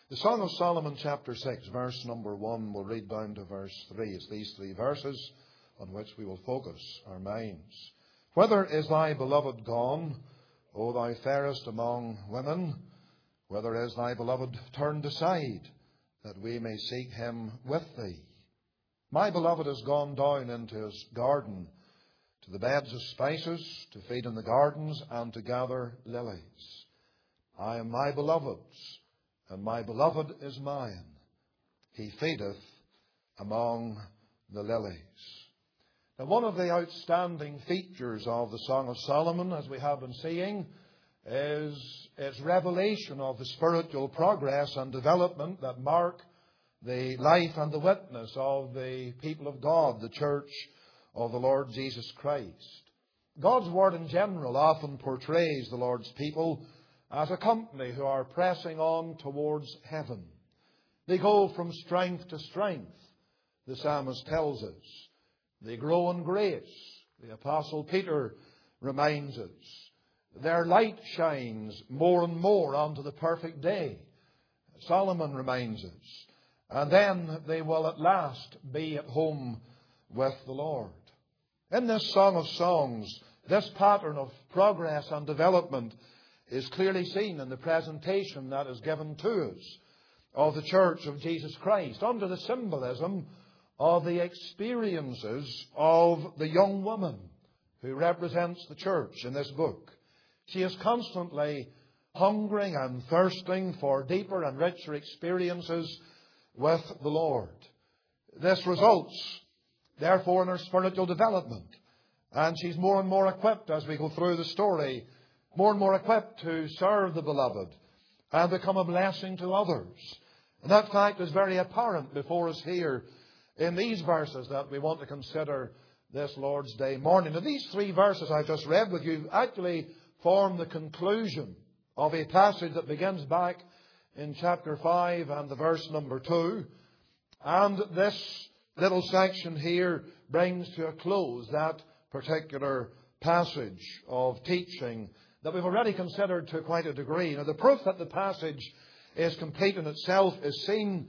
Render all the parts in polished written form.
The Song of Solomon, chapter 6, verse number 1, we'll read down to verse 3. It's these three verses on which we will focus our minds. Whither is thy beloved gone, O thou fairest among women? Whither is thy beloved turned aside, that we may seek him with thee? My beloved is gone down into his garden, to the beds of spices, to feed in the gardens, and to gather lilies. I am my beloved's, and my beloved is mine. He feedeth among the lilies. Now, one of the outstanding features of the Song of Solomon, as we have been seeing, is its revelation of the spiritual progress and development that mark the life and the witness of the people of God, the church of the Lord Jesus Christ. God's Word in general often portrays the Lord's people as a company who are pressing on towards heaven. They go from strength to strength, the psalmist tells us. They grow in grace. The Apostle Peter reminds us. Their light shines more and more unto the perfect day, Solomon reminds us. And then they will at last be at home with the Lord. In this Song of Songs, this pattern of progress and development is clearly seen in the presentation that is given to us of the Church of Jesus Christ under the symbolism of the experiences of the young woman who represents the church in this book. She is constantly hungering and thirsting for deeper and richer experiences with the Lord. This results, therefore, in her spiritual development. And she's more and more equipped as we go through the story, more and more equipped to serve the beloved and become a blessing to others. And that fact is very apparent before us here in these verses that we want to consider this Lord's Day morning. Now, these three verses I've just read with you actually form the conclusion of a passage that begins back in chapter 5 and the verse number 2. And this little section here brings to a close that particular passage of teaching that we've already considered to quite a degree. Now, the proof that the passage is complete in itself is seen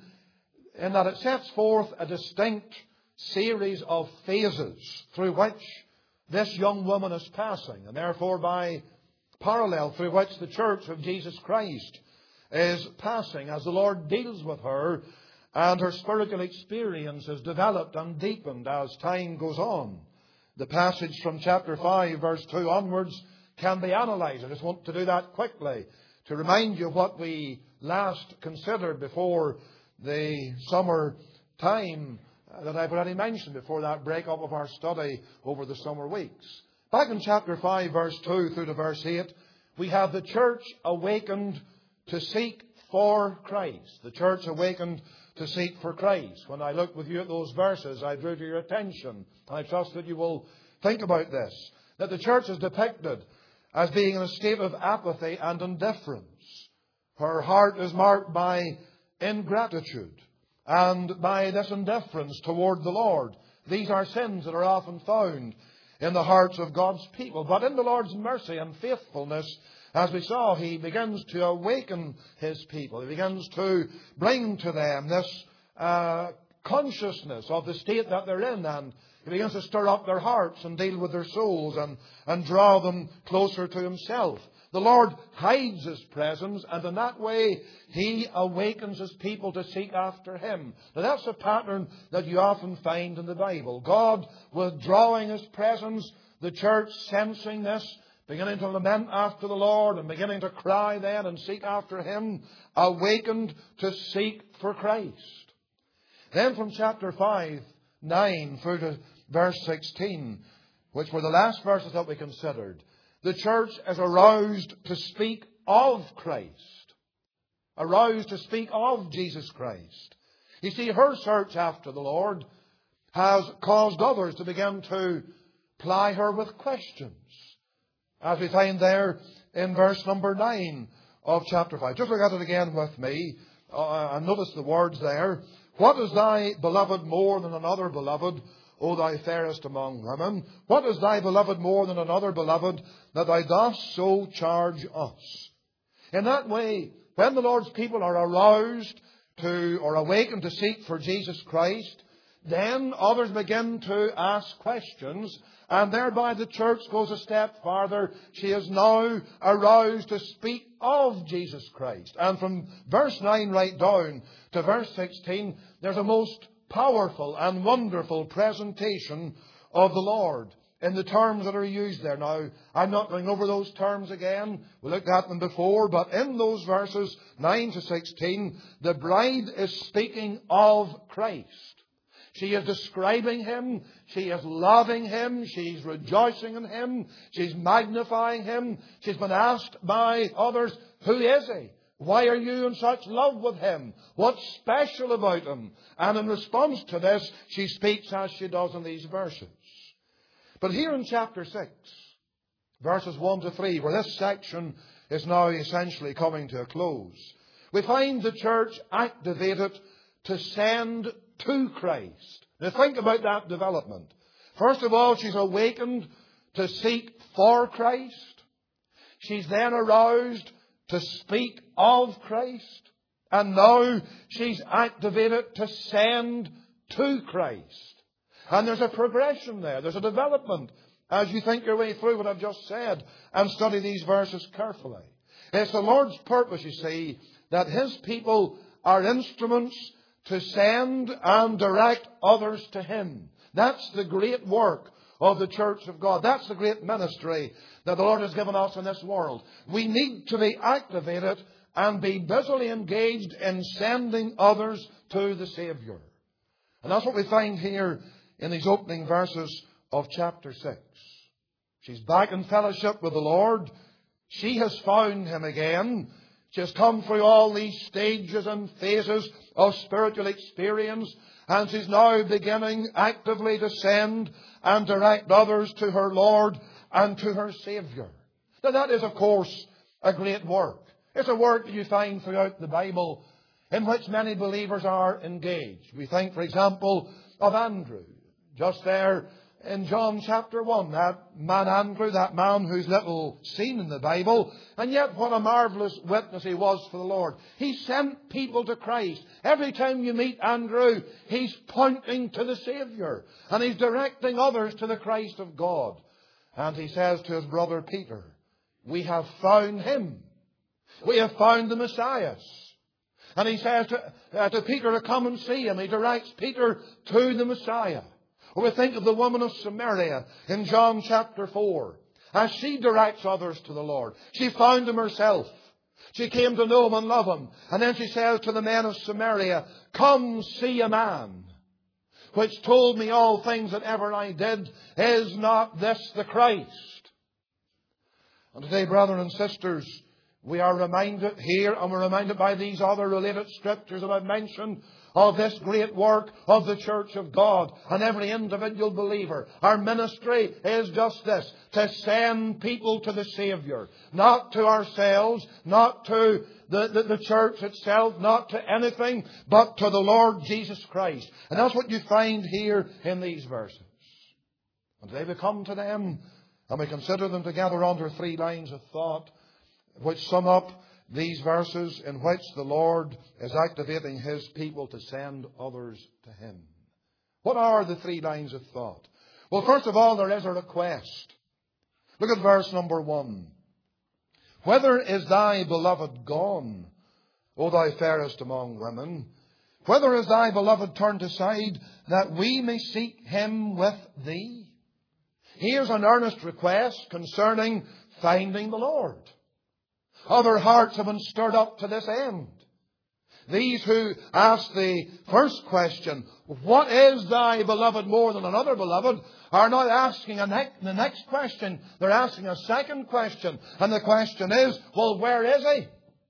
in that it sets forth a distinct series of phases through which this young woman is passing, and therefore by parallel through which the Church of Jesus Christ is passing as the Lord deals with her and her spiritual experience is developed and deepened as time goes on. The passage from chapter 5 verse 2 onwards can be analysed. I just want to do that quickly to remind you of what we last considered before the summer time that I've already mentioned, before that break-up of our study over the summer weeks. Back in chapter 5 verse 2 through to verse 8, we have the church awakened to seek for Christ. The church awakened to seek for Christ. When I looked with you at those verses, I drew to your attention, and I trust that you will think about this, that the church is depicted as being in a state of apathy and indifference. Her heart is marked by ingratitude and by this indifference toward the Lord. These are sins that are often found in the hearts of God's people. But in the Lord's mercy and faithfulness, as we saw, He begins to awaken His people. He begins to bring to them this consciousness of the state that they're in, and He begins to stir up their hearts and deal with their souls and draw them closer to Himself. The Lord hides His presence, and in that way He awakens His people to seek after Him. Now, that's a pattern that you often find in the Bible. God withdrawing His presence, the church sensing this, beginning to lament after the Lord and beginning to cry then and seek after Him, awakened to seek for Christ. Then from chapter 5:9 through to verse 16, which were the last verses that we considered, the church is aroused to speak of Christ. Aroused to speak of Jesus Christ. You see, her search after the Lord has caused others to begin to ply her with questions, as we find there in verse number 9 of chapter 5. Just look at it again with me and notice the words there. What is thy beloved more than another beloved, O thou fairest among women? What is thy beloved more than another beloved, that thou dost so charge us? In that way, when the Lord's people are aroused to or awakened to seek for Jesus Christ, then others begin to ask questions, and thereby the church goes a step farther. She is now aroused to speak of Jesus Christ. And from verse 9 right down to verse 16, there's a most powerful and wonderful presentation of the Lord in the terms that are used there. Now, I'm not going over those terms again. We looked at them before, but in those verses 9 to 16, the bride is speaking of Christ. She is describing Him. She is loving Him. She's rejoicing in Him. She's magnifying Him. She's been asked by others, who is He? Why are you in such love with Him? What's special about Him? And in response to this, she speaks as she does in these verses. But here in chapter 6, verses 1 to 3, where this section is now essentially coming to a close, we find the church activated to send to Christ. Now think about that development. First of all, she's awakened to seek for Christ. She's then aroused to speak of Christ. And now she's activated to send to Christ. And there's a progression there. There's a development as you think your way through what I've just said and study these verses carefully. It's the Lord's purpose, you see, that His people are instruments to send and direct others to Him. That's the great work of the church of God. That's the great ministry that the Lord has given us in this world. We need to be activated and be busily engaged in sending others to the Saviour. And that's what we find here in these opening verses of chapter 6. She's back in fellowship with the Lord. She has found Him again. She has come through all these stages and phases of spiritual experience, and she's now beginning actively to send and direct others to her Lord and to her Saviour. Now that is, of course, a great work. It's a work that you find throughout the Bible in which many believers are engaged. We think, for example, of Andrew. Just there in John chapter 1, that man Andrew, that man who's little seen in the Bible, and yet what a marvellous witness he was for the Lord. He sent people to Christ. Every time you meet Andrew, he's pointing to the Saviour, and he's directing others to the Christ of God. And he says to his brother Peter, we have found Him. We have found the Messiah. And he says to Peter to come and see Him. He directs Peter to the Messiah. Or we think of the woman of Samaria in John chapter 4. As she directs others to the Lord. She found Him herself. She came to know Him and love Him. And then she says to the men of Samaria, come see a man which told me all things that ever I did. Is not this the Christ? And today, brethren and sisters, we are reminded here, and we're reminded by these other related scriptures that I've mentioned, of this great work of the church of God and every individual believer. Our ministry is just this, to send people to the Saviour. Not to ourselves, not to the church itself, not to anything, but to the Lord Jesus Christ. And that's what you find here in these verses. And today we come to them and we consider them together under 3 lines of thought, which sum up these verses in which the Lord is activating His people to send others to Him. What are the 3 lines of thought? Well, first of all, there is a request. Look at verse number 1. Whither is thy beloved gone, O thou fairest among women? Whither is thy beloved turned aside, that we may seek Him with thee? Here's an earnest request concerning finding the Lord. Other hearts have been stirred up to this end. These who ask the first question, what is thy beloved more than another beloved, are now asking the next question. They're asking a second question. And the question is, well, where is He?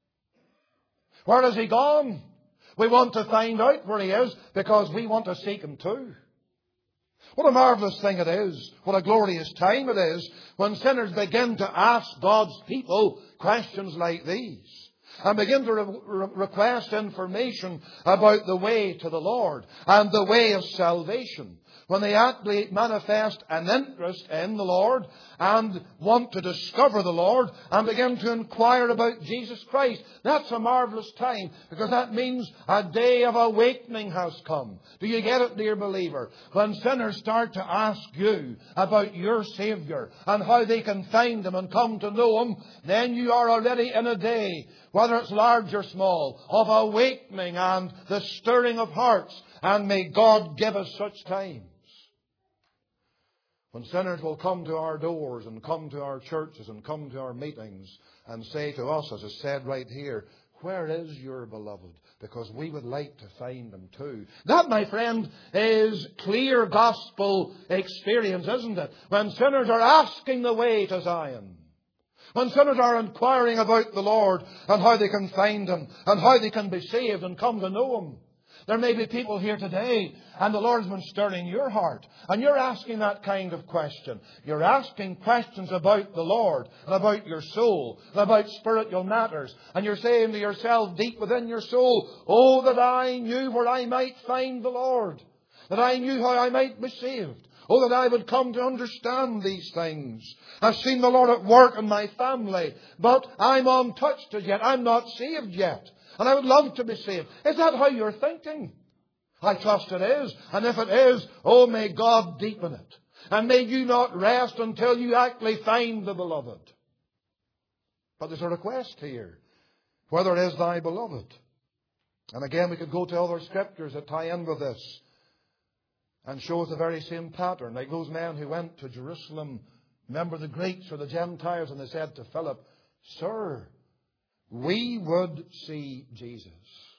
Where has He gone? We want to find out where He is because we want to seek Him too. What a marvellous thing it is. What a glorious time it is when sinners begin to ask God's people questions like these and begin to request information about the way to the Lord and the way of salvation. when they actually manifest an interest in the Lord and want to discover the Lord and begin to inquire about Jesus Christ. That's a marvelous time, because that means a day of awakening has come. Do you get it, dear believer? When sinners start to ask you about your Saviour and how they can find Him and come to know Him, then you are already in a day, whether it's large or small, of awakening and the stirring of hearts. And may God give us such times when sinners will come to our doors and come to our churches and come to our meetings and say to us, as is said right here, "Where is your beloved?" Because we would like to find Him too. That, my friend, is clear gospel experience, isn't it? When sinners are asking the way to Zion. When sinners are inquiring about the Lord and how they can find Him and how they can be saved and come to know Him. There may be people here today, and the Lord's been stirring your heart, and you're asking that kind of question. You're asking questions about the Lord, and about your soul, and about spiritual matters. And you're saying to yourself deep within your soul, "Oh, that I knew where I might find the Lord. That I knew how I might be saved. Oh, that I would come to understand these things. I've seen the Lord at work in my family, but I'm untouched as yet. I'm not saved yet. And I would love to be saved." Is that how you're thinking? I trust it is. And if it is, oh, may God deepen it. And may you not rest until you actually find the beloved. But there's a request here. Whether it is thy beloved. And again, we could go to other scriptures that tie in with this and show us the very same pattern. Like those men who went to Jerusalem. Remember the Greeks or the Gentiles, and they said to Philip, "Sir, we would see Jesus."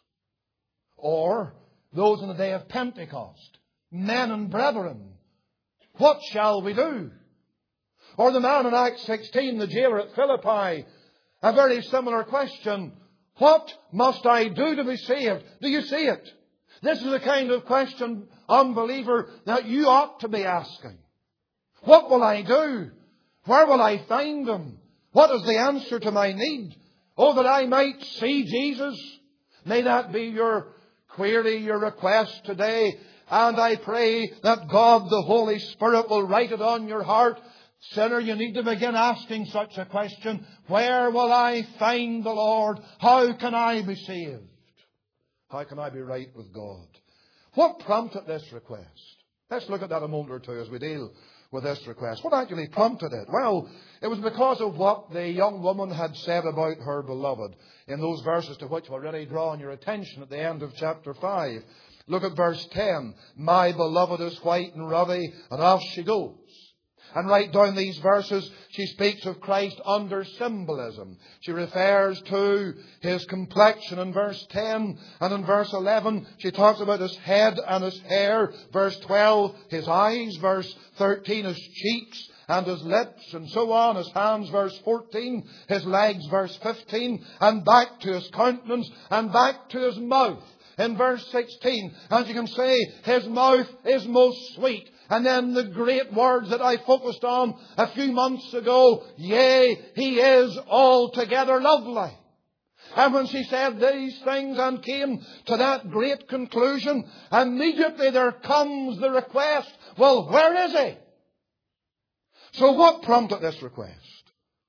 Or those in the day of Pentecost, "Men and brethren, what shall we do?" Or the man in Acts 16, the jailer at Philippi, a very similar question. "What must I do to be saved?" Do you see it? This is the kind of question, unbeliever, that you ought to be asking. What will I do? Where will I find Him? What is the answer to my need? Oh, that I might see Jesus. May that be your query, your request today. And I pray that God, the Holy Spirit, will write it on your heart. Sinner, you need to begin asking such a question. Where will I find the Lord? How can I be saved? How can I be right with God? What prompted this request? Let's look at that a moment or two as we deal with this request. What actually prompted it? Well, it was because of what the young woman had said about her beloved in those verses to which we've already drawn your attention at the end of chapter 5. Look at verse 10. "My beloved is white and ruddy," and off she goes. And right down these verses, she speaks of Christ under symbolism. She refers to His complexion in verse 10. And in verse 11, she talks about His head and His hair. Verse 12, His eyes. Verse 13, His cheeks and His lips, and so on. His hands, verse 14. His legs, verse 15. And back to His countenance, and back to His mouth. In verse 16, as you can say, His mouth is most sweet. And then the great words that I focused on a few months ago, "Yea, He is altogether lovely." And when she said these things and came to that great conclusion, immediately there comes the request, well, where is He? So what prompted this request?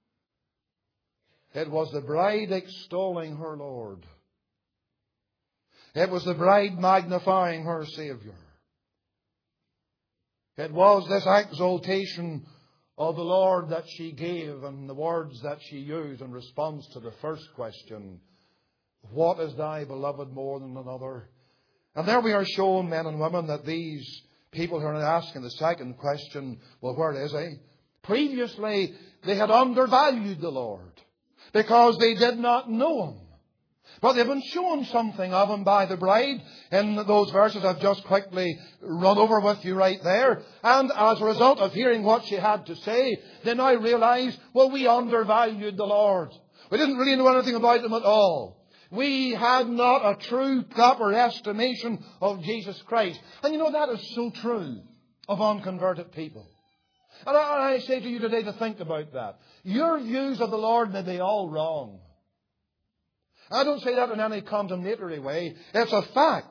It was the bride extolling her Lord. It was the bride magnifying her Saviour. It was this exaltation of the Lord that she gave and the words that she used in response to the first question, "What is thy beloved more than another?" And there we are shown, men and women, that these people who are asking the second question, well, where is He? Previously, they had undervalued the Lord because they did not know Him. But they've been shown something of Him by the bride in those verses I've just quickly run over with you right there. And as a result of hearing what she had to say, they now realize, well, we undervalued the Lord. We didn't really know anything about Him at all. We had not a true, proper estimation of Jesus Christ. And you know, that is so true of unconverted people. And I say to you today to think about that. Your views of the Lord may be all wrong. I don't say that in any condemnatory way. It's a fact.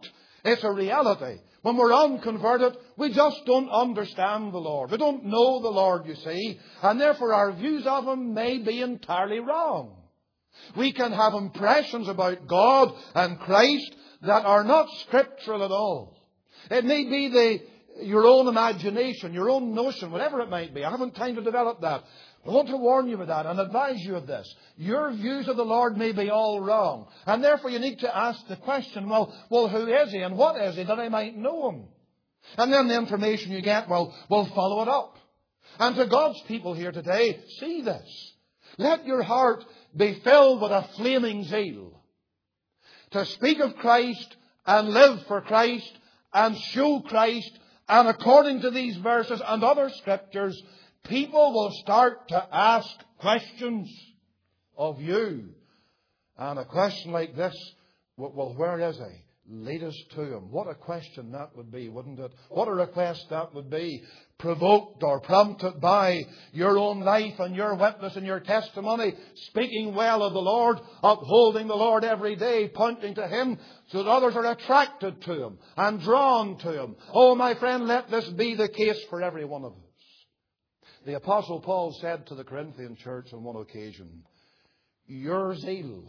It's a reality. When we're unconverted, we just don't understand the Lord. We don't know the Lord, you see, and therefore our views of Him may be entirely wrong. We can have impressions about God and Christ that are not scriptural at all. It may be your own imagination, your own notion, whatever it might be. I haven't time to develop that. I want to warn you of that and advise you of this. Your views of the Lord may be all wrong. And therefore you need to ask the question, well, who is He and what is He, that I might know Him? And then the information you get, will follow it up. And to God's people here today, see this. Let your heart be filled with a flaming zeal to speak of Christ and live for Christ and show Christ. And according to these verses and other scriptures, people will start to ask questions of you. And a question like this, well, where is He? Lead us to Him. What a question that would be, wouldn't it? What a request that would be. Provoked or prompted by your own life and your witness and your testimony, speaking well of the Lord, upholding the Lord every day, pointing to Him so that others are attracted to Him and drawn to Him. Oh, my friend, let this be the case for every one of us. The Apostle Paul said to the Corinthian church on one occasion, Your zeal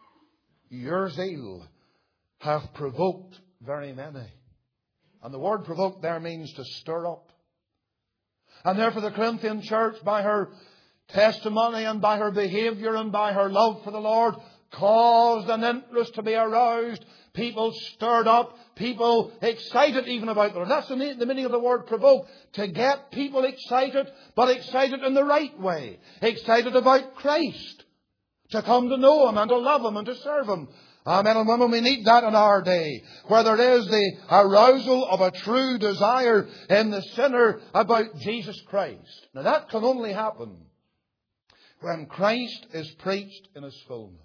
hath provoked very many. And the word provoked there means to stir up. And therefore the Corinthian church, by her testimony and by her behaviour and by her love for the Lord, caused an interest to be aroused. People stirred up. People excited even about the Lord. That's the meaning of the word provoke. To get people excited, but excited in the right way. Excited about Christ. To come to know Him and to love Him and to serve Him. Men and women, we need that in our day, where there is the arousal of a true desire in the sinner about Jesus Christ. Now that can only happen when Christ is preached in His fullness.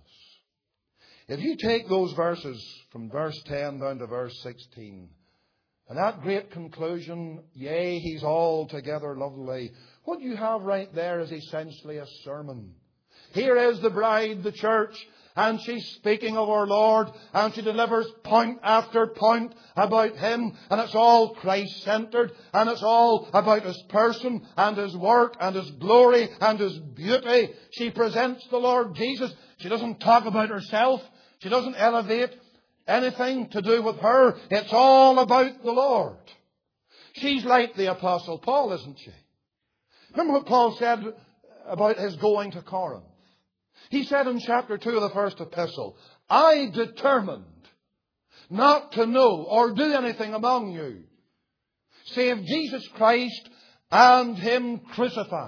If you take those verses from verse 10 down to verse 16, and that great conclusion, yea, He's altogether lovely, what you have right there is essentially a sermon. Here is the bride, the church, and she's speaking of our Lord, and she delivers point after point about Him, and it's all Christ-centered, and it's all about His person, and His work, and His glory, and His beauty. She presents the Lord Jesus. She doesn't talk about herself. She doesn't elevate anything to do with her. It's all about the Lord. She's like the Apostle Paul, isn't she? Remember what Paul said about his going to Corinth? He said in chapter 2 of the first epistle, I determined not to know or do anything among you save Jesus Christ and Him crucified.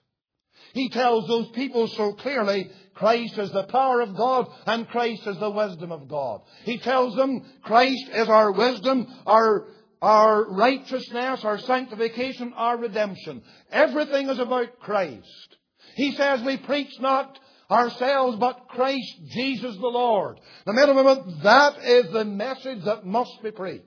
He tells those people so clearly, Christ is the power of God and Christ is the wisdom of God. He tells them Christ is our wisdom, our righteousness, our sanctification, our redemption. Everything is about Christ. He says we preach not ourselves, but Christ Jesus the Lord. Now, men and women, that is the message that must be preached.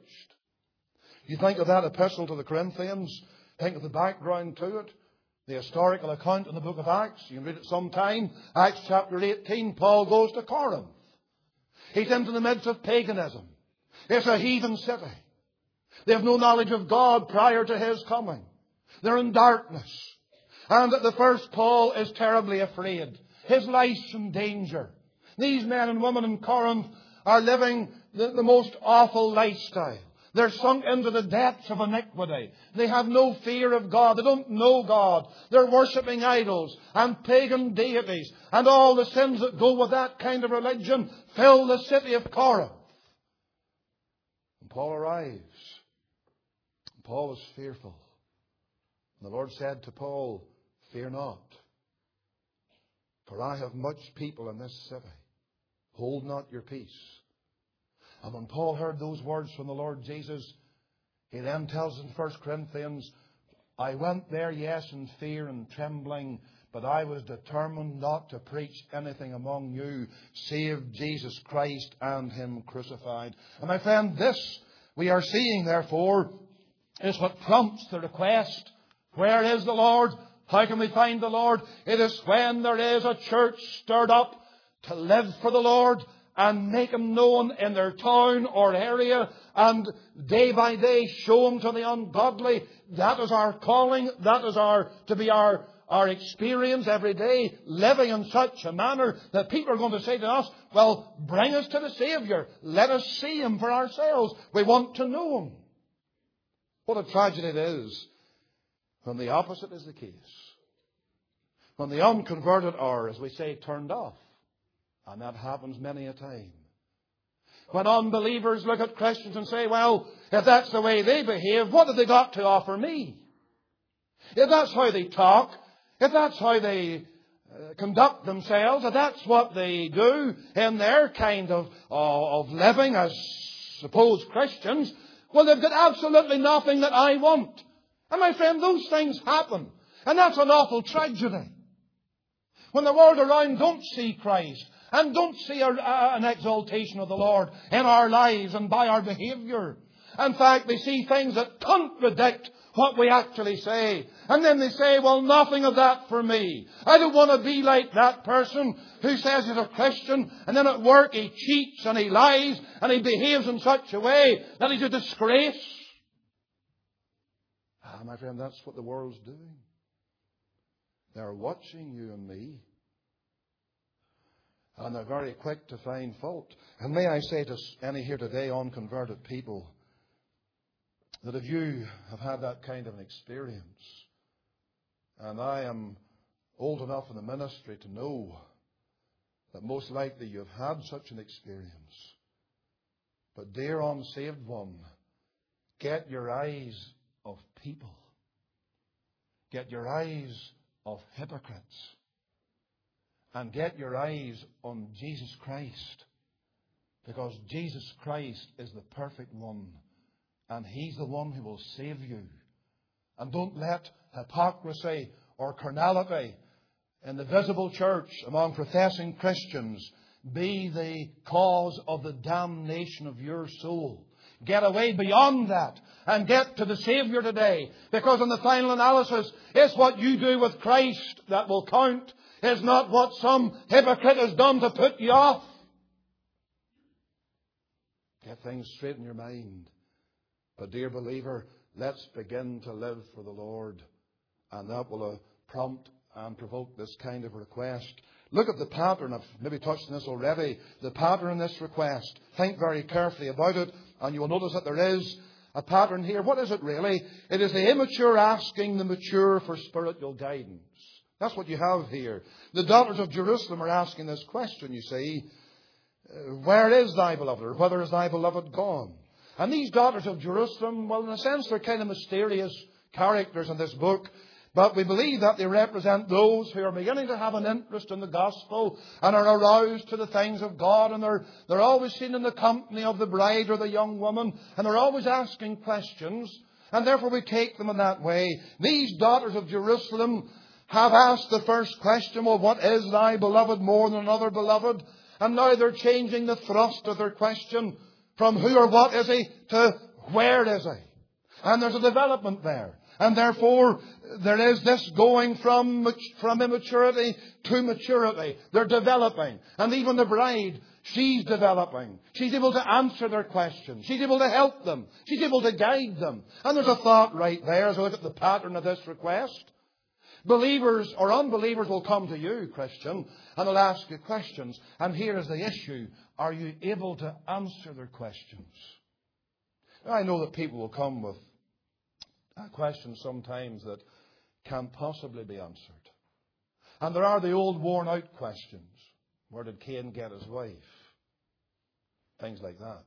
You think of that epistle to the Corinthians, think of the background to it, the historical account in the book of Acts. You can read it sometime. Acts chapter 18, Paul goes to Corinth. He's into the midst of paganism. It's a heathen city. They have no knowledge of God prior to His coming. They're in darkness. And at the first, Paul is terribly afraid. His life's in danger. These men and women in Corinth are living the most awful lifestyle. They're sunk into the depths of iniquity. They have no fear of God. They don't know God. They're worshipping idols and pagan deities. And all the sins that go with that kind of religion fill the city of Corinth. And Paul arrives. And Paul is fearful. And the Lord said to Paul, fear not. For I have much people in this city. Hold not your peace. And when Paul heard those words from the Lord Jesus, he then tells in 1 Corinthians, I went there, yes, in fear and trembling, but I was determined not to preach anything among you, save Jesus Christ and Him crucified. And my friend, this we are seeing, therefore, is what prompts the request. Where is the Lord? How can we find the Lord? It is when there is a church stirred up to live for the Lord and make Him known in their town or area, and day by day show Him to the ungodly. That is our calling. That is to be our experience every day, living in such a manner that people are going to say to us, well, bring us to the Saviour. Let us see Him for ourselves. We want to know Him. What a tragedy it is when the opposite is the case. When the unconverted are, as we say, turned off. And that happens many a time. When unbelievers look at Christians and say, well, if that's the way they behave, what have they got to offer me? If that's how they talk, if that's how they conduct themselves, if that's what they do in their kind of living as supposed Christians, well, they've got absolutely nothing that I want. And my friend, those things happen. And that's an awful tragedy. When the world around don't see Christ and don't see an exaltation of the Lord in our lives and by our behaviour. In fact, they see things that contradict what we actually say. And then they say, well, nothing of that for me. I don't want to be like that person who says he's a Christian and then at work he cheats and he lies and he behaves in such a way that he's a disgrace. My friend, that's what the world's doing. They're watching you and me. And they're very quick to find fault. And may I say to any here today, unconverted people, that if you have had that kind of an experience, and I am old enough in the ministry to know that most likely you've had such an experience. But dear unsaved one, get your eyes of people. Get your eyes of hypocrites. And get your eyes on Jesus Christ. Because Jesus Christ is the perfect one. And He's the one who will save you. And don't let hypocrisy or carnality in the visible church among professing Christians be the cause of the damnation of your soul. Get away beyond that and get to the Saviour today. Because in the final analysis, it's what you do with Christ that will count. It's not what some hypocrite has done to put you off. Get things straight in your mind. But dear believer, let's begin to live for the Lord. And that will prompt and provoke this kind of request. Look at the pattern. I've maybe touched on this already. The pattern in this request. Think very carefully about it. And you will notice that there is a pattern here. What is it really? It is the immature asking the mature for spiritual guidance. That's what you have here. The daughters of Jerusalem are asking this question, you see. Where is thy beloved? Or whither is thy beloved gone? And these daughters of Jerusalem, well, in a sense, they're kind of mysterious characters in this book. But we believe that they represent those who are beginning to have an interest in the gospel and are aroused to the things of God. And they're always seen in the company of the bride or the young woman. And they're always asking questions. And therefore we take them in that way. These daughters of Jerusalem have asked the first question, well, what is thy beloved more than another beloved? And now they're changing the thrust of their question from who or what is he to where is he? And there's a development there. And therefore, there is this going from immaturity to maturity. They're developing. And even the bride, she's developing. She's able to answer their questions. She's able to help them. She's able to guide them. And there's a thought right there as I look at the pattern of this request. Believers or unbelievers will come to you, Christian, and they'll ask you questions. And here is the issue. Are you able to answer their questions? Now, I know that people will come with questions sometimes that can't possibly be answered. And there are the old worn-out questions. Where did Cain get his wife? Things like that.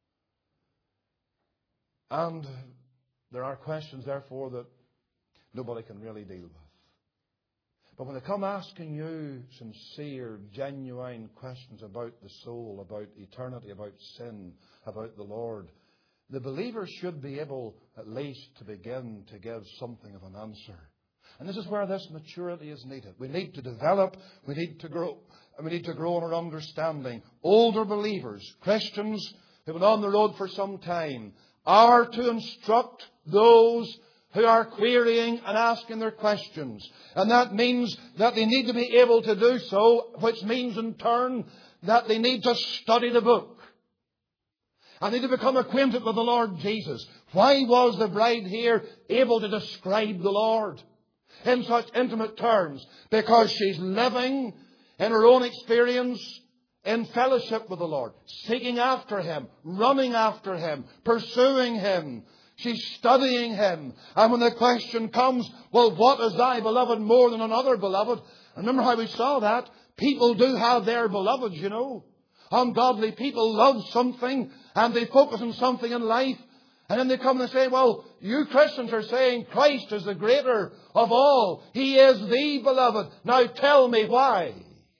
And there are questions, therefore, that nobody can really deal with. But when they come asking you sincere, genuine questions about the soul, about eternity, about sin, about the Lord, the believer should be able at least to begin to give something of an answer. And this is where this maturity is needed. We need to develop, we need to grow, and we need to grow in our understanding. Older believers, Christians who have been on the road for some time, are to instruct those who are querying and asking their questions. And that means that they need to be able to do so, which means in turn that they need to study the book. I need to become acquainted with the Lord Jesus. Why was the bride here able to describe the Lord in such intimate terms? Because she's living in her own experience in fellowship with the Lord, seeking after Him, running after Him, pursuing Him. She's studying Him. And when the question comes, well, what is thy beloved more than another beloved? Remember how we saw that? People do have their beloveds, you know. Ungodly people love something and they focus on something in life. And then they come and say, well, you Christians are saying Christ is the greater of all. He is the beloved. Now tell me why.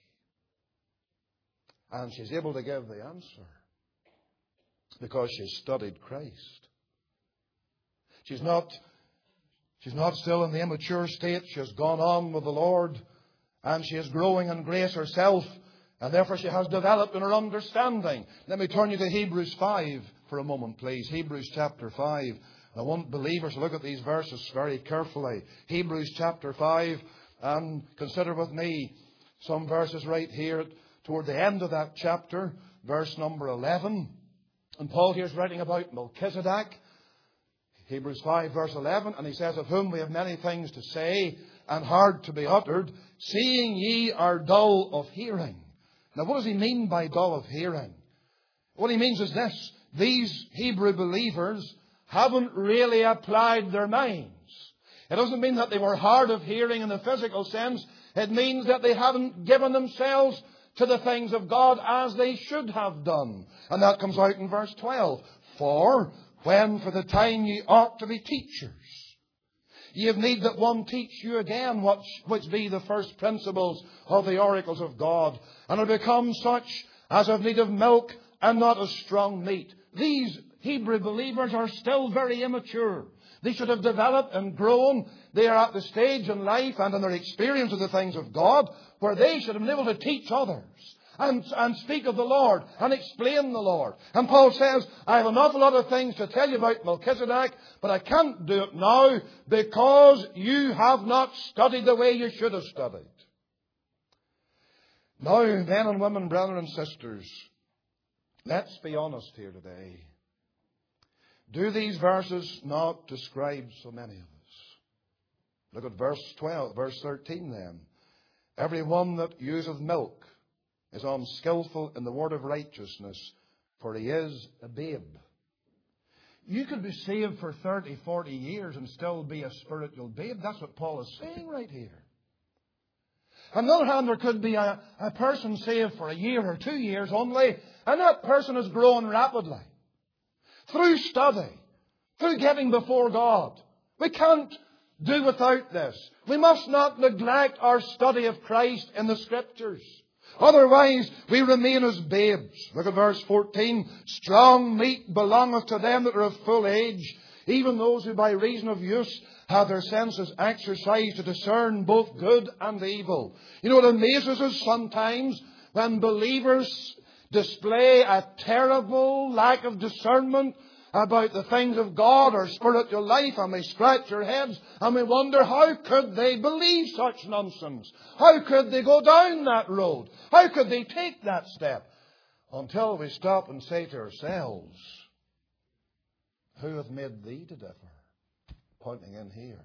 And she's able to give the answer. Because she's studied Christ. She's not still in the immature state. She has gone on with the Lord. And she is growing in grace herself. And therefore she has developed in her understanding. Let me turn you to Hebrews 5 for a moment, please. Hebrews chapter 5. I want believers to look at these verses very carefully. Hebrews chapter 5. And consider with me some verses right here toward the end of that chapter. Verse number 11. And Paul here is writing about Melchizedek. Hebrews 5 verse 11. And he says, of whom we have many things to say and hard to be uttered, seeing ye are dull of hearing. Now what does he mean by dull of hearing? What he means is this. These Hebrew believers haven't really applied their minds. It doesn't mean that they were hard of hearing in the physical sense. It means that they haven't given themselves to the things of God as they should have done. And that comes out in verse 12. For when for the time ye ought to be teachers, ye have need that one teach you again which be the first principles of the oracles of God, and are become such as have need of milk and not of strong meat. These Hebrew believers are still very immature. They should have developed and grown. They are at the stage in life and in their experience of the things of God where they should have been able to teach others and speak of the Lord and explain the Lord. And Paul says, I have an awful lot of things to tell you about Melchizedek, but I can't do it now because you have not studied the way you should have studied. Now, men and women, brethren and sisters, let's be honest here today. Do these verses not describe so many of us? Look at verse 13 then. Every one that useth milk is unskillful in the word of righteousness, for he is a babe. You could be saved for 30, 40 years and still be a spiritual babe. That's what Paul is saying right here. On the other hand, there could be a person saved for a year or 2 years only, and that person is growing rapidly. Through study, through getting before God. We can't do without this. We must not neglect our study of Christ in the Scriptures. Otherwise, we remain as babes. Look at verse 14. Strong meat belongeth to them that are of full age, even those who by reason of use have their senses exercised to discern both good and evil. You know what amazes us sometimes? When believers display a terrible lack of discernment about the things of God or spiritual life, and we scratch our heads and we wonder, how could they believe such nonsense? How could they go down that road? How could they take that step? Until we stop and say to ourselves, who hath made thee to differ? Pointing in here.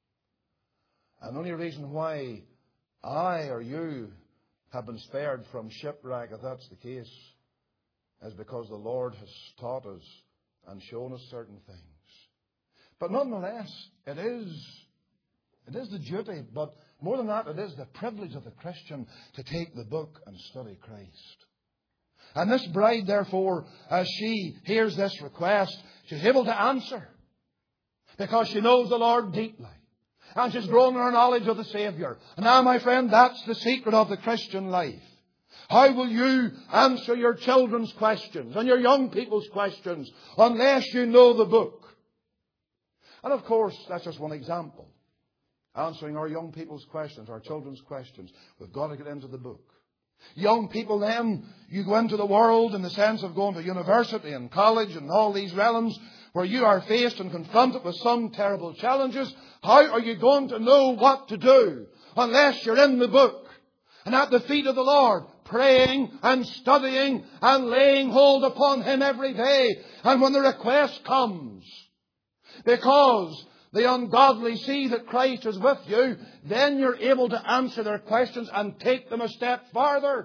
And the only reason why I or you have been spared from shipwreck, if that's the case, is because the Lord has taught us and shown us certain things. But nonetheless, it is the duty, but more than that, it is the privilege of the Christian to take the book and study Christ. And this bride, therefore, as she hears this request, she's able to answer because she knows the Lord deeply. And she's grown in her knowledge of the Saviour. And now, my friend, that's the secret of the Christian life. How will you answer your children's questions and your young people's questions unless you know the book? And of course, that's just one example. Answering our young people's questions, our children's questions. We've got to get into the book. Young people then, you go into the world in the sense of going to university and college and all these realms where you are faced and confronted with some terrible challenges. How are you going to know what to do unless you're in the book and at the feet of the Lord, praying and studying and laying hold upon Him every day. And when the request comes, because the ungodly see that Christ is with you, then you're able to answer their questions and take them a step farther.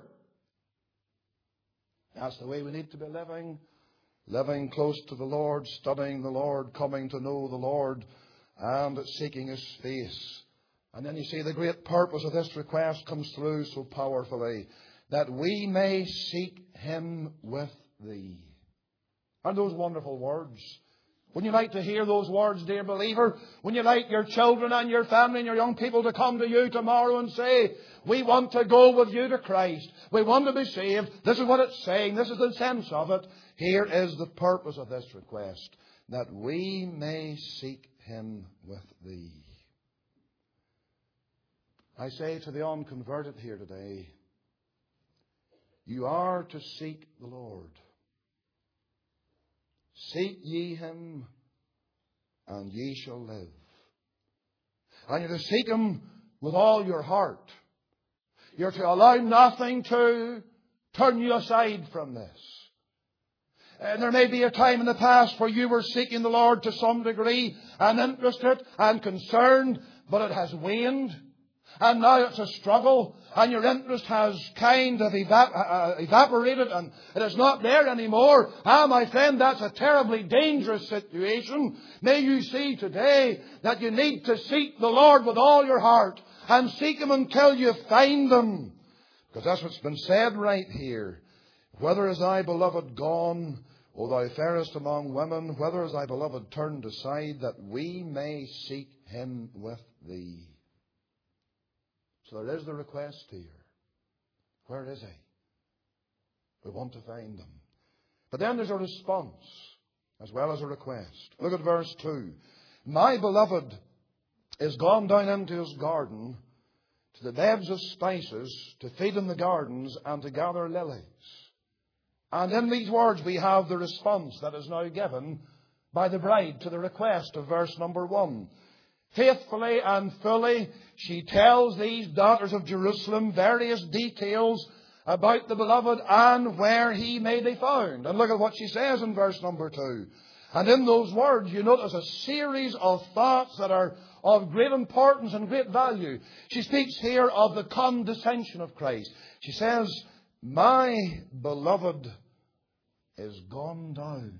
That's the way we need to be living. Living close to the Lord, studying the Lord, coming to know the Lord, and seeking His face. And then you see the great purpose of this request comes through so powerfully, that we may seek Him with Thee. Aren't those wonderful words? Wouldn't you like to hear those words, dear believer? Wouldn't you like your children and your family and your young people to come to you tomorrow and say, we want to go with you to Christ. We want to be saved. This is what it's saying. This is the sense of it. Here is the purpose of this request, that we may seek Him with Thee. I say to the unconverted here today, you are to seek the Lord. Seek ye Him, and ye shall live. And you're to seek Him with all your heart. You're to allow nothing to turn you aside from this. And there may be a time in the past where you were seeking the Lord to some degree and interested and concerned, but it has waned. And now it's a struggle, and your interest has kind of evaporated, and it is not there anymore. Ah, my friend, that's a terribly dangerous situation. May you see today that you need to seek the Lord with all your heart, and seek Him until you find Him. Because that's what's been said right here. Whether is thy beloved gone, O thou fairest among women, whether is thy beloved turned aside, that we may seek Him with thee. So there is the request here. Where is He? We want to find Him. But then there's a response as well as a request. Look at verse 2. My beloved is gone down into his garden, to the beds of spices, to feed in the gardens, and to gather lilies. And in these words we have the response that is now given by the bride to the request of verse number 1. Faithfully and fully she tells these daughters of Jerusalem various details about the beloved and where He may be found. And look at what she says in verse number 2. And in those words you notice a series of thoughts that are of great importance and great value. She speaks here of the condescension of Christ. She says, my beloved is gone down.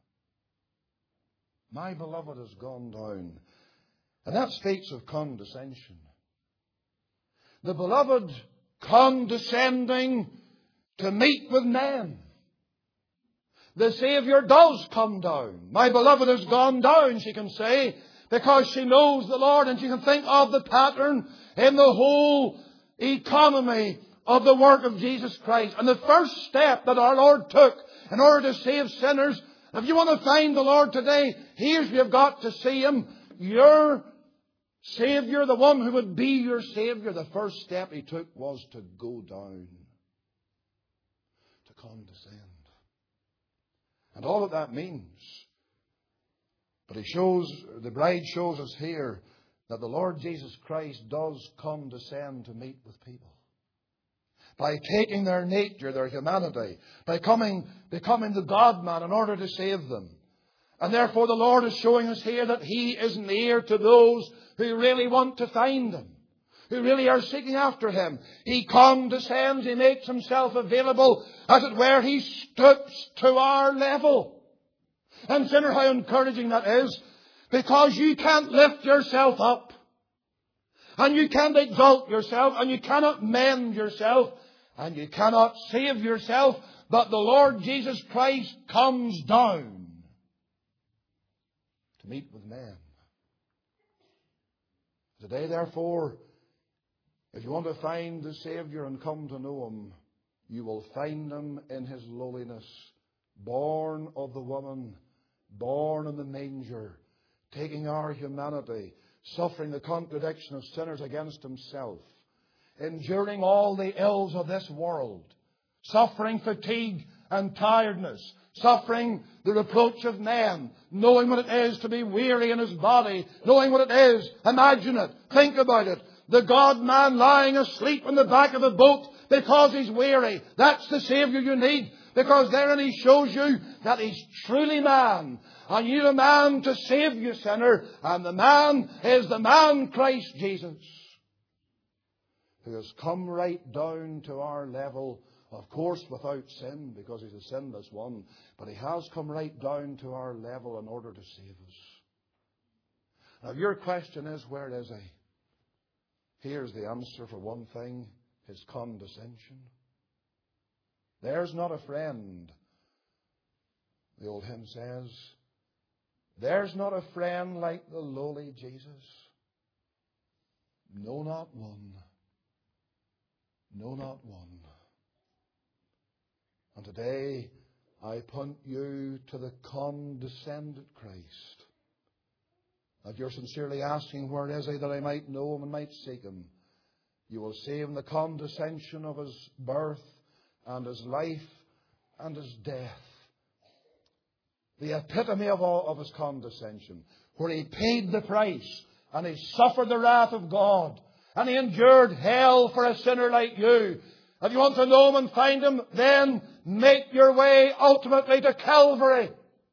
My beloved is gone down. And that speaks of condescension. The beloved condescending to meet with men. The Saviour does come down. My beloved has gone down, she can say, because she knows the Lord, and she can think of the pattern in the whole economy of the work of Jesus Christ. And the first step that our Lord took in order to save sinners, if you want to find the Lord today, here's where you've got to see Him. Your Saviour, the one who would be your Saviour, the first step He took was to go down, to condescend. And all that means. But the bride shows us here that the Lord Jesus Christ does condescend to meet with people. By taking their nature, their humanity, by becoming the God-man in order to save them. And therefore the Lord is showing us here that He is near to those who really want to find Him, who really are seeking after Him. He condescends, He makes Himself available, as it were, He stoops to our level. And sinner, how encouraging that is, because you can't lift yourself up, and you can't exalt yourself, and you cannot mend yourself, and you cannot save yourself, but the Lord Jesus Christ comes down to meet with men. Today, therefore, if you want to find the Saviour and come to know Him, you will find Him in His lowliness, born of the woman, born in the manger, taking our humanity, suffering the contradiction of sinners against Himself, enduring all the ills of this world, suffering fatigue and tiredness, suffering the reproach of men, knowing what it is to be weary in His body, knowing what it is. Imagine it. Think about it. The God-man lying asleep in the back of a boat because He's weary. That's the Saviour you need. Because therein He shows you that He's truly man. And you need a man to save you, sinner. And the man is the man Christ Jesus, who has come right down to our level, of course without sin, because He's a sinless one. But He has come right down to our level in order to save us. Now your question is, where is He? Here's the answer for one thing: His condescension. There's not a friend, the old hymn says. There's not a friend like the lowly Jesus. No, not one. No, not one. And today I point you to the condescended Christ. If you're sincerely asking, where is He, that I might know Him and might seek Him, you will see Him the condescension of His birth and His life and His death. The epitome of His condescension, where He paid the price and He suffered the wrath of God and He endured hell for a sinner like you. If you want to know Him and find Him, then make your way ultimately to Calvary.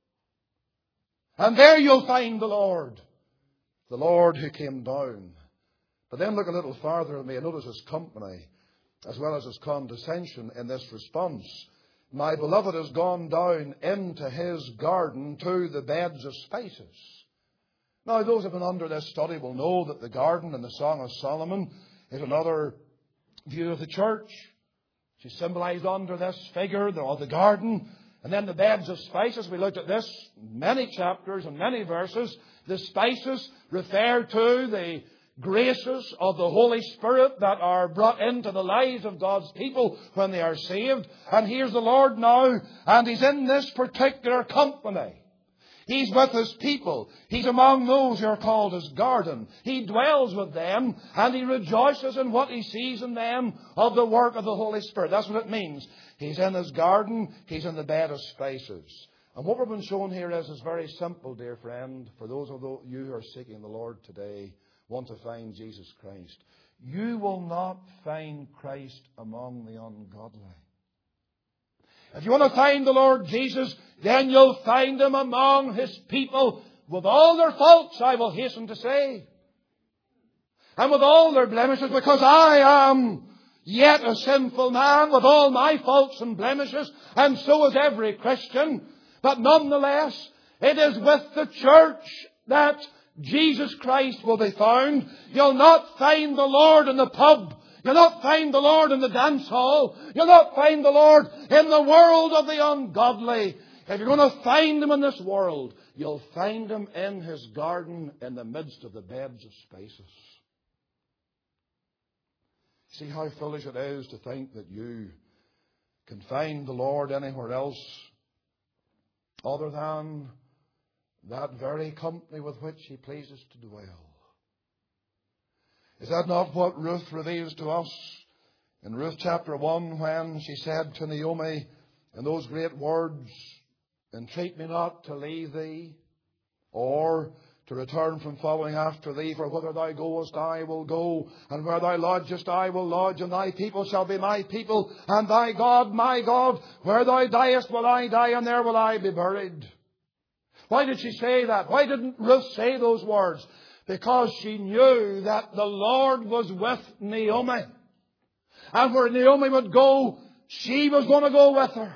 And there you'll find the Lord who came down. But then look a little farther at me and notice His company as well as His condescension in this response. My beloved has gone down into His garden to the beds of spices. Now, those who have been under this study will know that the garden in the Song of Solomon is another view of the church. She's symbolized under this figure of the garden. And then the beds of spices. We looked at this in many chapters and many verses. The spices refer to the graces of the Holy Spirit that are brought into the lives of God's people when they are saved. And here's the Lord now, and He's in this particular company. He's with His people. He's among those who are called His garden. He dwells with them, and He rejoices in what He sees in them of the work of the Holy Spirit. That's what it means. He's in His garden. He's in the bed of spices. And what we've been shown here is very simple, dear friend, for those of you who are seeking the Lord today, want to find Jesus Christ. You will not find Christ among the ungodly. If you want to find the Lord Jesus, then you'll find Him among His people with all their faults, I will hasten to say. And with all their blemishes, because I am yet a sinful man with all my faults and blemishes, and so is every Christian. But nonetheless, it is with the church that Jesus Christ will be found. You'll not find the Lord in the pub. You'll not find the Lord in the dance hall. You'll not find the Lord in the world of the ungodly. If you're going to find Him in this world, you'll find Him in His garden in the midst of the beds of spices. See how foolish it is to think that you can find the Lord anywhere else other than that very company with which He pleases to dwell. Is that not what Ruth reveals to us in Ruth chapter 1 when she said to Naomi in those great words, entreat me not to leave thee or to return from following after thee, for whither thou goest I will go, and where thou lodgest I will lodge, and thy people shall be my people, and thy God my God. Where thou diest will I die, and there will I be buried. Why did she say that? Why didn't Ruth say those words? Because she knew that the Lord was with Naomi. And where Naomi would go, she was going to go with her.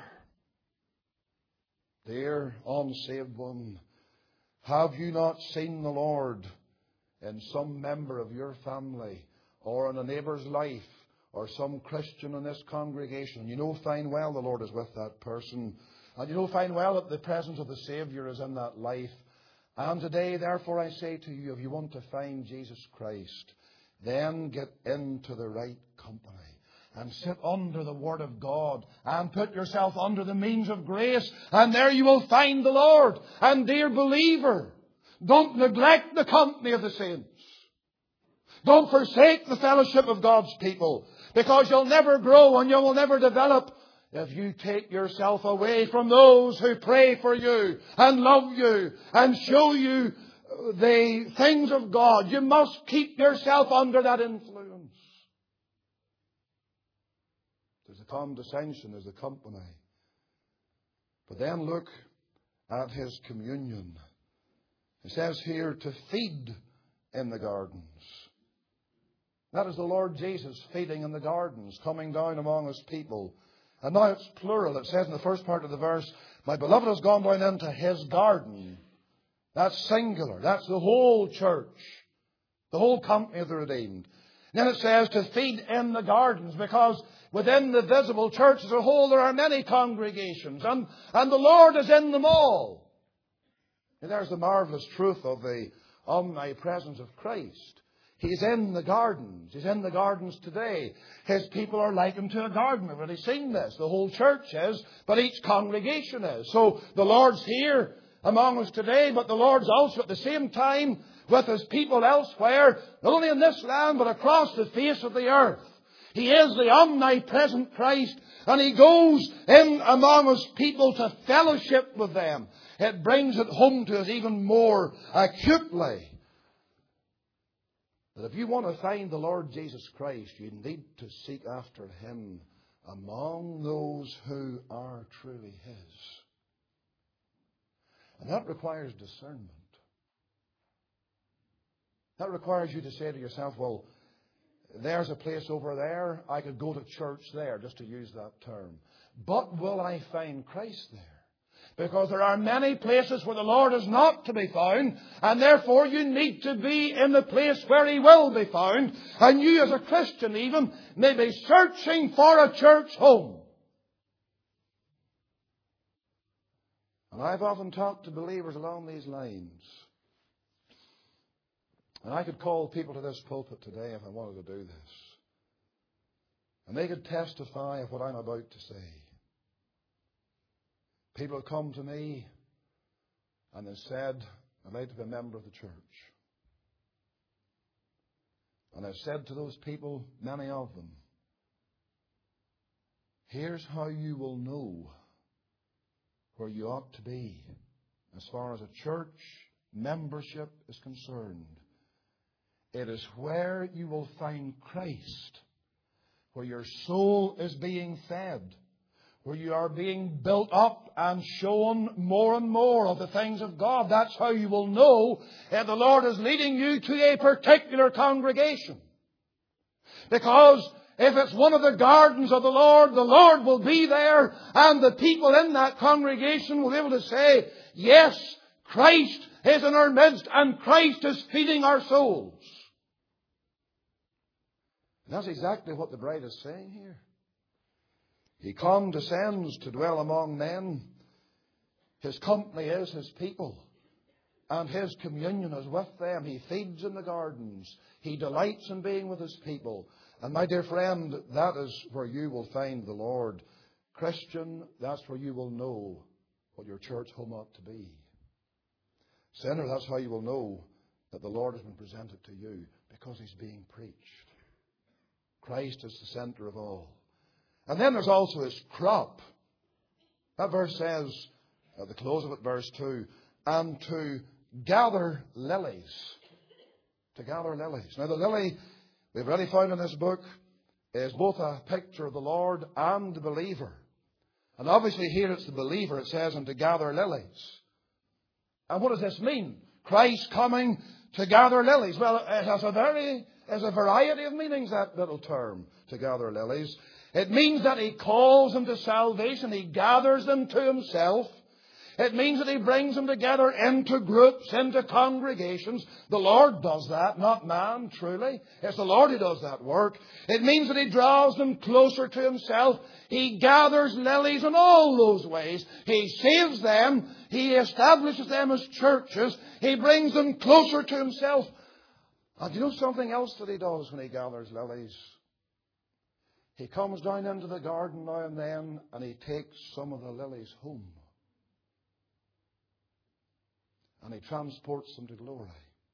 Dear unsaved one, have you not seen the Lord in some member of your family or in a neighbour's life or some Christian in this congregation? You know fine well the Lord is with that person. And you know fine well that the presence of the Saviour is in that life. And today, therefore, I say to you, if you want to find Jesus Christ, then get into the right company and sit under the Word of God and put yourself under the means of grace, and there you will find the Lord. And dear believer, don't neglect the company of the saints. Don't forsake the fellowship of God's people, because you'll never grow and you will never develop if you take yourself away from those who pray for you and love you and show you the things of God. You must keep yourself under that influence. condescension is the company. But then look at His communion. It says here to feed in the gardens. That is the Lord Jesus feeding in the gardens, coming down among His people. And now it's plural. It says in the first part of the verse, my beloved has gone down into His garden. That's singular. That's the whole church. The whole company of the redeemed. Then it says to feed in the gardens, because within the visible church as a whole there are many congregations, and the Lord is in them all. And there's the marvelous truth of the omnipresence of Christ. He's in the gardens. He's in the gardens today. His people are likened to a garden. We've already seen this. The whole church is, but each congregation is. So the Lord's here among us today, but the Lord's also at the same time with His people elsewhere, not only in this land, but across the face of the earth. He is the omnipresent Christ, and He goes in among His people to fellowship with them. It brings it home to us even more acutely that if you want to find the Lord Jesus Christ, you need to seek after Him among those who are truly His. And that requires discernment. That requires you to say to yourself, well, there's a place over there. I could go to church there, just to use that term. But will I find Christ there? Because there are many places where the Lord is not to be found, and therefore you need to be in the place where He will be found. And you as a Christian even may be searching for a church home. And I've often talked to believers along these lines. And I could call people to this pulpit today if I wanted to do this. And they could testify of what I'm about to say. People have come to me and have said, I'd like to be a member of the church. And I've said to those people, many of them, here's how you will know where you ought to be as far as a church membership is concerned. It is where you will find Christ, where your soul is being fed, where you are being built up and shown more and more of the things of God. That's how you will know that the Lord is leading you to a particular congregation. Because if it's one of the gardens of the Lord will be there, and the people in that congregation will be able to say, yes, Christ is in our midst, and Christ is feeding our souls. And that's exactly what the bride is saying here. He condescends to dwell among men. His company is His people. And His communion is with them. He feeds in the gardens. He delights in being with His people. And my dear friend, that is where you will find the Lord. Christian, that's where you will know what your church home ought to be. Sinner, that's how you will know that the Lord has been presented to you, because He's being preached. Christ is the center of all. And then there's also His crop. That verse says, at the close of it, verse 2, and to gather lilies. To gather lilies. Now the lily, we've already found in this book, is both a picture of the Lord and the believer. And obviously here it's the believer, it says, and to gather lilies. And what does this mean? Christ coming to gather lilies. Well, it has a variety of meanings, that little term, to gather lilies. It means that He calls them to salvation. He gathers them to Himself. It means that He brings them together into groups, into congregations. The Lord does that, not man, truly. It's the Lord who does that work. It means that He draws them closer to Himself. He gathers lilies in all those ways. He saves them. He establishes them as churches. He brings them closer to Himself. And do you know something else that He does when He gathers lilies? He comes down into the garden now and then, and He takes some of the lilies home. And He transports them to glory.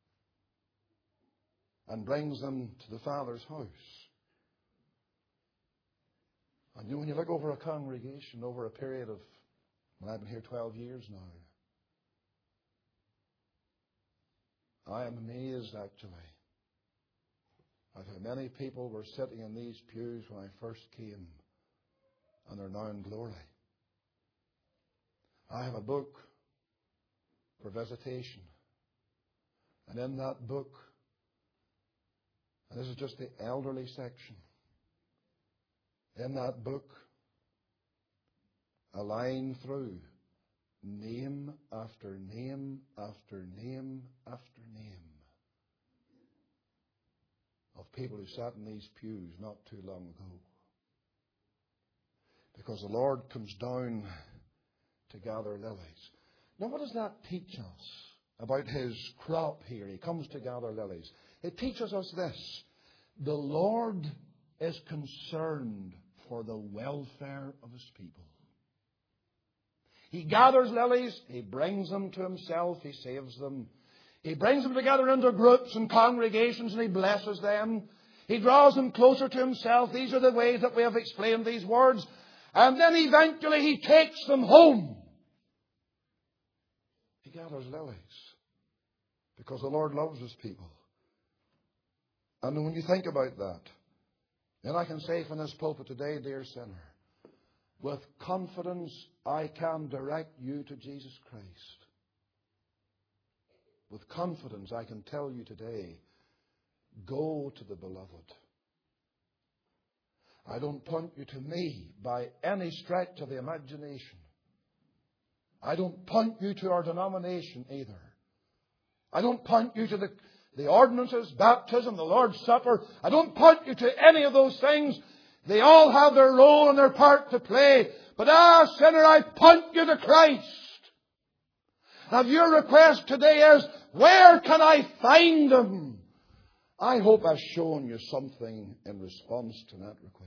And brings them to the Father's house. And you know, when you look over a congregation over a period of, well, I've been here 12 years now, I am amazed actually at how many people were sitting in these pews when I first came and they're now in glory. I have a book for visitation. And in that book, and this is just the elderly section, in that book, a line through, name after name after name after name of people who sat in these pews not too long ago. Because the Lord comes down to gather lilies. Now, what does that teach us about His crop here? He comes to gather lilies. It teaches us this: the Lord is concerned for the welfare of His people. He gathers lilies, He brings them to Himself, He saves them. He brings them together into groups and congregations and He blesses them. He draws them closer to Himself. These are the ways that we have explained these words. And then eventually He takes them home. He gathers lilies because the Lord loves His people. And when you think about that, then I can say from this pulpit today, dear sinner, with confidence I can direct you to Jesus Christ. With confidence I can tell you today, go to the Beloved. I don't point you to me by any stretch of the imagination. I don't point you to our denomination either. I don't point you to the ordinances, baptism, the Lord's Supper. I don't point you to any of those things. They all have their role and their part to play. But sinner, I point you to Christ. Now, if your request today is, where can I find Him? I hope I've shown you something in response to that request.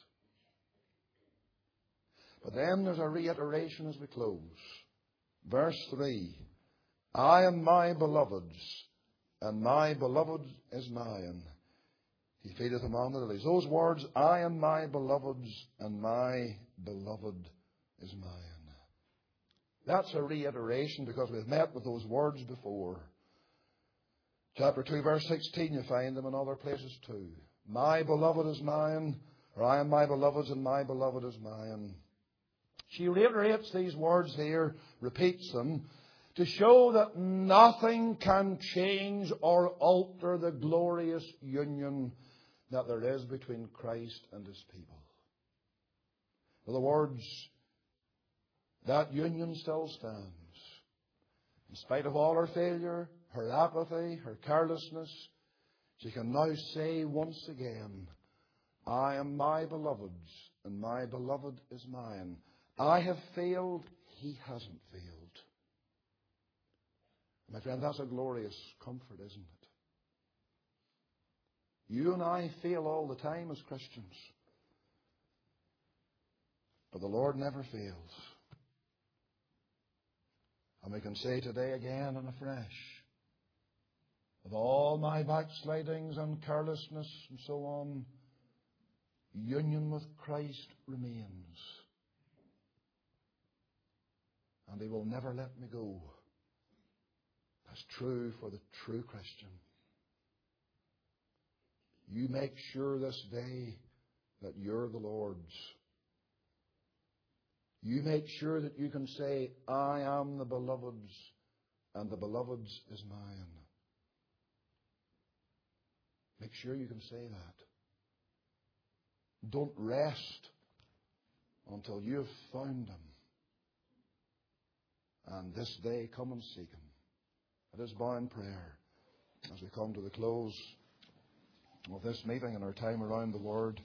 But then there's a reiteration as we close. Verse 3. I am my beloved's, and my beloved is mine. He feedeth among the lilies. Those words, I am my beloved's, and my beloved is mine. That's a reiteration because we've met with those words before. Chapter 2, verse 16, you find them in other places too. My beloved is mine, or I am my beloved's, and my beloved is mine. She reiterates these words here, repeats them, to show that nothing can change or alter the glorious union that there is between Christ and His people. In other words, that union still stands. In spite of all her failure, her apathy, her carelessness, she can now say once again, I am my beloved's, and my beloved is mine. I have failed, He hasn't failed. My friend, that's a glorious comfort, isn't it? You and I fail all the time as Christians. But the Lord never fails. And we can say today again and afresh, with all my backslidings and carelessness and so on, union with Christ remains. And He will never let me go. That's true for the true Christian. You make sure this day that you're the Lord's. You make sure that you can say, I am the beloved's, and the beloved's is mine. Make sure you can say that. Don't rest until you have found Him. And this day, come and seek Him. Let us bow in prayer as we come to the close of this meeting and our time around the Word.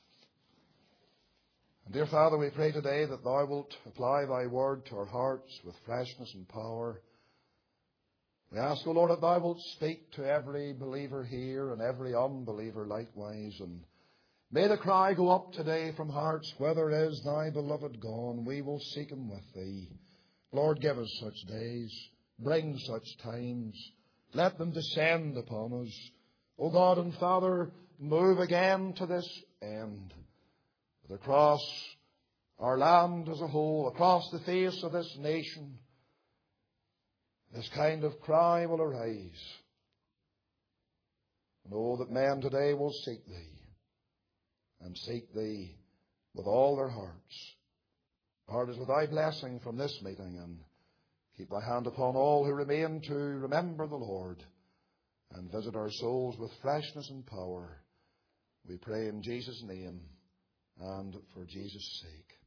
And dear Father, we pray today that Thou wilt apply Thy Word to our hearts with freshness and power. We ask, O Lord, that Thou wilt speak to every believer here and every unbeliever likewise. And may the cry go up today from hearts, whither is Thy beloved gone? We will seek Him with Thee. Lord, give us such days. Bring such times. Let them descend upon us. O God and Father, move again to this end. That across our land as a whole, across the face of this nation, this kind of cry will arise. And oh, that men today will seek Thee, and seek Thee with all their hearts. Part is with thy blessing from this meeting, and keep thy hand upon all who remain to remember the Lord and visit our souls with freshness and power. We pray in Jesus' name and for Jesus' sake.